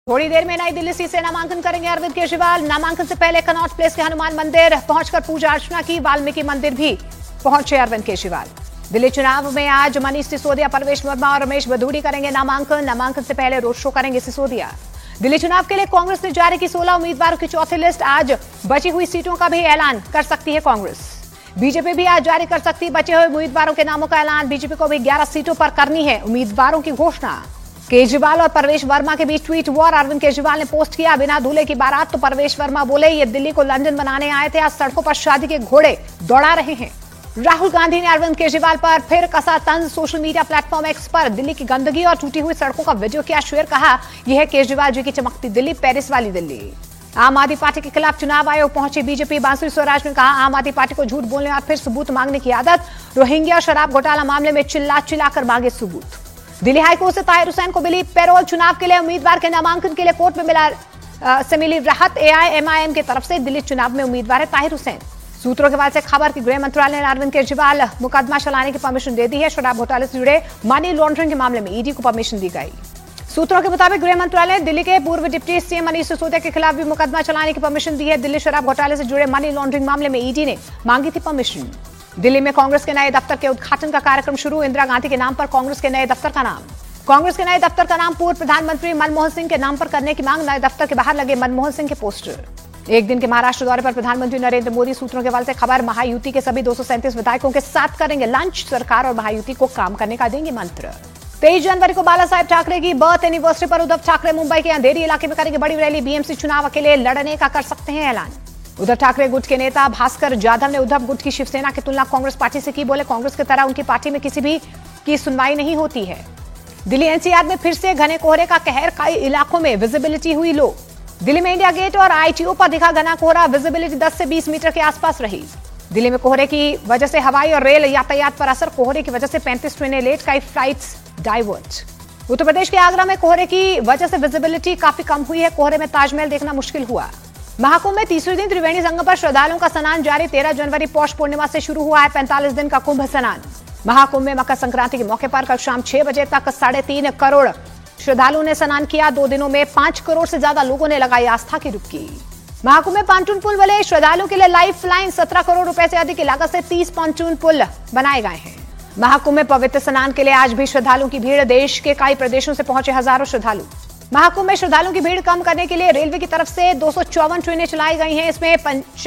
थोड़ी देर में नई दिल्ली सीट से नामांकन करेंगे अरविंद केजरीवाल। नामांकन से पहले कनॉट प्लेस के हनुमान मंदिर पहुंचकर पूजा अर्चना की। वाल्मीकि मंदिर भी पहुंचे अरविंद केजरीवाल। दिल्ली चुनाव में आज मनीष सिसोदिया, परवेश वर्मा और रमेश बधूड़ी करेंगे नामांकन। नामांकन से पहले रोड शो करेंगे सिसोदिया। दिल्ली चुनाव के लिए कांग्रेस ने जारी की 16 उम्मीदवारों की चौथी लिस्ट। आज बची हुई सीटों का भी ऐलान कर सकती है कांग्रेस। बीजेपी भी आज जारी कर सकती है बचे हुए उम्मीदवारों के नामों का ऐलान। बीजेपी को भी 11 सीटों पर करनी है उम्मीदवारों की घोषणा। केजरीवाल और परवेश वर्मा के बीच ट्वीट वॉर। अरविंद केजरीवाल ने पोस्ट किया, बिना दूल्हे की बारात। तो परवेश वर्मा बोले, ये दिल्ली को लंदन बनाने आए थे, आज सड़कों पर शादी के घोड़े दौड़ा रहे हैं। राहुल गांधी ने अरविंद केजरीवाल पर फिर कसा तंज। सोशल मीडिया प्लेटफॉर्म एक्स पर दिल्ली की गंदगी और टूटी हुई सड़कों का वीडियो किया शेयर। कहा, यह है केजरीवाल जी की चमकती दिल्ली, पेरिस वाली दिल्ली। आम आदमी पार्टी के खिलाफ चुनाव आयोग पहुंची बीजेपी। बांसुरी स्वराज ने कहा, आम आदमी पार्टी को झूठ बोलने और फिर सबूत मांगने की आदत। रोहिंग्या शराब घोटाला मामले में चिल्ला चिल्लाकर मांगे सबूत। दिल्ली हाईकोर्ट से ताहिर हुसैन को मिली पैरोल। चुनाव के लिए उम्मीदवार के नामांकन के लिए कोर्ट में मिली राहत। एआईएमआईएम की तरफ से दिल्ली चुनाव में उम्मीदवार है ताहिर हुसैन। सूत्रों के बाद से खबर कि गृह मंत्रालय ने अरविंद केजरीवाल मुकदमा चलाने की परमिशन दे दी है। शराब घोटाले से जुड़े मनी लॉन्ड्रिंग के मामले में ईडी को परमिशन दी गई। सूत्रों के मुताबिक गृह मंत्रालय ने दिल्ली के पूर्व डिप्टी सीएम मनीष सिसोदिया के खिलाफ भी मुकदमा चलाने की परमिशन दी है। दिल्ली शराब घोटाले से जुड़े मनी लॉन्ड्रिंग मामले में ईडी ने मांगी थी परमिशन। दिल्ली में कांग्रेस के नए दफ्तर के उद्घाटन का कार्यक्रम शुरू। इंदिरा गांधी के नाम पर कांग्रेस के नए दफ्तर का नाम। कांग्रेस के नए दफ्तर का नाम पूर्व प्रधानमंत्री मनमोहन सिंह के नाम पर करने की मांग। नए दफ्तर के बाहर लगे मनमोहन सिंह के पोस्टर। एक दिन के महाराष्ट्र दौरे पर प्रधानमंत्री नरेंद्र मोदी। सूत्रों के हवाले से खबर, महायुति के सभी 237 विधायकों के साथ करेंगे लंच। सरकार और महायुति को काम करने का देंगे मंत्र। 23 जनवरी को बाला साहेब ठाकरे की बर्थ एनिवर्सरी पर उद्धव ठाकरे मुंबई के अंधेरी इलाके में करेंगे बड़ी रैली। बीएमसी चुनाव अकेले लड़ने का कर सकते हैं ऐलान। उद्धव ठाकरे गुट के नेता भास्कर जाधव ने उद्धव गुट की शिवसेना की तुलना कांग्रेस पार्टी से की। बोले, कांग्रेस की तरह उनकी पार्टी में किसी भी की सुनवाई नहीं होती है। दिल्ली एनसीआर में फिर से घने कोहरे का कहर। कई इलाकों में विजिबिलिटी हुई लो। दिल्ली में इंडिया गेट और आईटीओ पर दिखा घना कोहरा। विजिबिलिटी 10 से 20 मीटर के आसपास रही। दिल्ली में कोहरे की वजह से हवाई और रेल यातायात पर असर। कोहरे की वजह से 35 ट्रेनें लेट, कई फ्लाइट्स डाइवर्ट। उत्तर प्रदेश के आगरा में कोहरे की वजह से विजिबिलिटी काफी कम हुई है। कोहरे में ताजमहल देखना मुश्किल हुआ। महाकुंभ में तीसरे दिन त्रिवेणी संगम पर श्रद्धालुओं का स्नान जारी। 13 जनवरी पौष पूर्णिमा से शुरू हुआ है 45 दिन का कुंभ स्नान। महाकुंभ में मकर संक्रांति के मौके पर कल शाम 6 बजे तक 3.5 करोड़ श्रद्धालुओं ने स्नान किया। 2 दिनों में 5 करोड़ से ज्यादा लोगों ने लगाई आस्था की डुबकी। महाकुंभ में पांटून पुल वाले श्रद्धालुओं के लिए लाइफ लाइन 17 करोड़ रुपए से अधिक की लागत से 30 पांटून पुल बनाए गए हैं। महाकुंभ में पवित्र स्नान के लिए आज भी श्रद्धालुओं की भीड़। देश के कई प्रदेशों से पहुंचे हजारों श्रद्धालु। महाकुंभ में श्रद्धालुओं की भीड़ कम करने के लिए रेलवे की तरफ से 254 ट्रेनें चलाई गई हैं। इसमें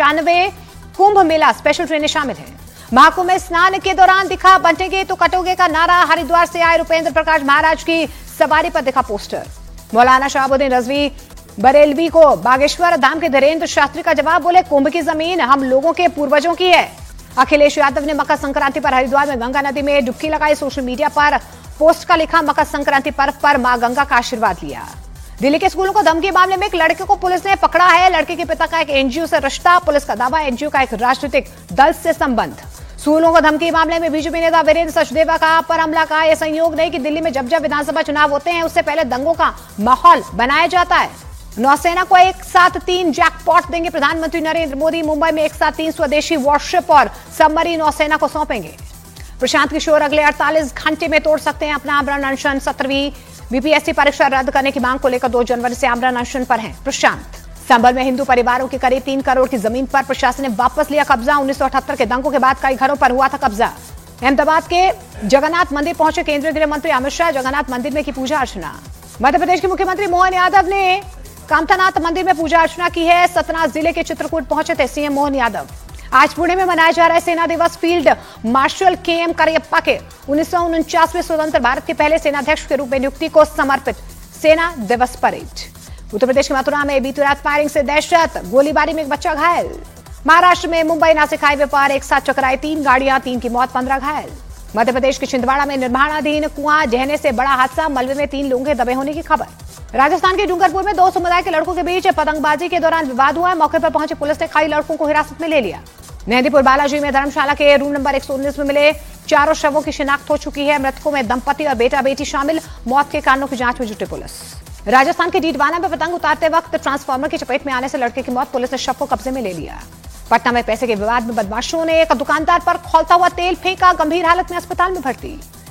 95 कुंभ मेला स्पेशल ट्रेनें शामिल हैं। महाकुंभ में स्नान के दौरान दिखा बंटेगे तो कटोगे का नारा। हरिद्वार से आए रुपेंद्र प्रकाश महाराज की सवारी पर दिखा पोस्टर। मौलाना शहाबुद्दीन रजवी बरेलवी को बागेश्वर धाम के धीरेन्द्र शास्त्री का जवाब। बोले, कुंभ की जमीन हम लोगों के पूर्वजों की है। अखिलेश यादव ने मकर संक्रांति पर हरिद्वार में गंगा नदी में डुबकी लगाई। सोशल मीडिया पर पोस्ट का लिखा, मकर संक्रांति पर्व पर मां गंगा का आशीर्वाद लिया। दिल्ली के स्कूलों को धमकी मामले में एक लड़के को पुलिस ने पकड़ा है। लड़के के पिता का एक एनजीओ से रिश्ता। पुलिस का दावा, एनजीओ का एक राजनीतिक दल से संबंध। स्कूलों को धमकी मामले में बीजेपी नेता वीरेंद्र सचदेवा का पर हमला का यह संयोग नहीं कि दिल्ली में जब जब विधानसभा चुनाव होते हैं उससे पहले दंगों का माहौल बनाया जाता है। नौसेना को एक साथ 3 जैकपॉट देंगे प्रधानमंत्री नरेंद्र मोदी। मुंबई में एक साथ 3 स्वदेशी वॉरशिप और सबमरीन नौसेना को सौंपेंगे। प्रशांत किशोर अगले 48 घंटे में तोड़ सकते हैं अपना आमरण अनशन। 17वीं बीपीएससी परीक्षा रद्द करने की मांग को लेकर 2 जनवरी से आमरण अनशन पर हैं प्रशांत। संभल में हिंदू परिवारों के करीब 3 करोड़ की जमीन पर प्रशासन ने वापस लिया कब्जा। 1978 के दंगों के बाद कई घरों पर हुआ था कब्जा। अहमदाबाद के जगन्नाथ मंदिर पहुंचे केंद्रीय गृह मंत्री अमित शाह। जगन्नाथ मंदिर में की पूजा अर्चना। मध्य प्रदेश के मुख्यमंत्री मोहन यादव ने कामथानाथ मंदिर में पूजा अर्चना की है। सतना जिले के चित्रकूट पहुंचे थे सीएम मोहन यादव। आज पुणे में मनाया जा रहा है सेना दिवस। फील्ड मार्शल केएम करियप्पा के 1949वें स्वतंत्र भारत के पहले सेनाध्यक्ष के रूप में नियुक्ति को समर्पित सेना दिवस परेड। उत्तर प्रदेश के मथुरा में बीती रात फायरिंग से दहशत। गोलीबारी में एक बच्चा घायल। महाराष्ट्र में मुंबई नासिक हाईवे पर एक साथ टकराई 3 गाड़ियां, 3 की मौत, 15 घायल। मध्य प्रदेश के छिंदवाड़ा में निर्माणाधीन कुआं ढहने से बड़ा हादसा। मलबे में 3 लोगों के दबे होने की खबर। राजस्थान के डूंगरपुर में 2 समुदाय के लड़कों के बीच पतंगबाजी के दौरान विवाद हुआ। मौके पर पहुंची पुलिस ने कई लड़कों को हिरासत में ले लिया। मेहंदीपुर बालाजी में धर्मशाला के रूम नंबर 119 में मिले 4 शवों की शिनाख्त हो चुकी है। मृतकों में दंपति और बेटा बेटी शामिल। मौत के कारणों की जांच में जुटी पुलिस। राजस्थान के डीडवाना में पतंग उतारते वक्त ट्रांसफार्मर की चपेट में आने से लड़के की मौत। पुलिस ने शव को कब्जे में ले लिया। पटना में पैसे के विवाद में बदमाशों ने एक दुकानदार पर खौलता हुआ तेल फेंका। गंभीर हालत में अस्पताल में भर्ती।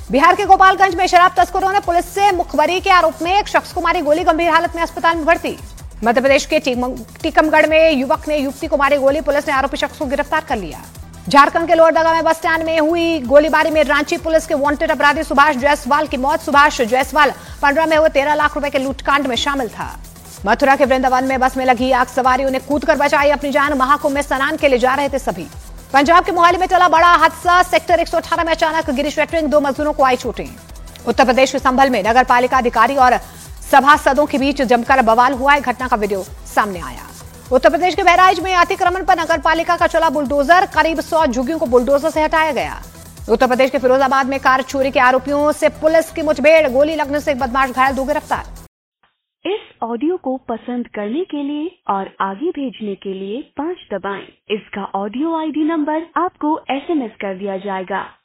बिहार के गोपालगंज में शराब तस्करों ने पुलिस से मुखबरी के आरोप में एक शख्स को मारी गोली, गंभीर हालत में अस्पताल में भर्ती। मध्य प्रदेश के टीकमगढ़ में युवक ने युवती को मारी गोली, पुलिस ने आरोपी शख्स को गिरफ्तार कर लिया। झारखंड के लोहरदगा में बस स्टैंड में हुई गोलीबारी में रांची पुलिस के वांटेड अपराधी सुभाष जायसवाल की मौत। सुभाष जायसवाल 15 में हुए 13 लाख रुपए के लूटकांड में शामिल था। मथुरा के वृंदावन में बस में लगी आग, सवारियों ने कूदकर बचाई अपनी जान। महाकुंभ में स्नान के लिए जा रहे थे सभी। पंजाब के मोहाली में चला बड़ा हादसा, सेक्टर 118 में अचानक गिरी शटरिंग, 2 मजदूरों को आई चोटें। उत्तर प्रदेश के संभल में नगर पालिका अधिकारी और सभासदों के बीच जमकर बवाल हुआ है, घटना का वीडियो सामने आया। उत्तर प्रदेश के बहराइच में अतिक्रमण पर नगर पालिका का चला बुलडोजर, करीब 100 झुग्गियों को बुलडोजर से हटाया गया। उत्तर प्रदेश के फिरोजाबाद में कार चोरी के आरोपियों से पुलिस की मुठभेड़, गोली लगने से एक बदमाश घायल, 2 गिरफ्तार। इस ऑडियो को पसंद करने के लिए और आगे भेजने के लिए 5 दबाएं। इसका ऑडियो ID नंबर आपको SMS कर दिया जाएगा।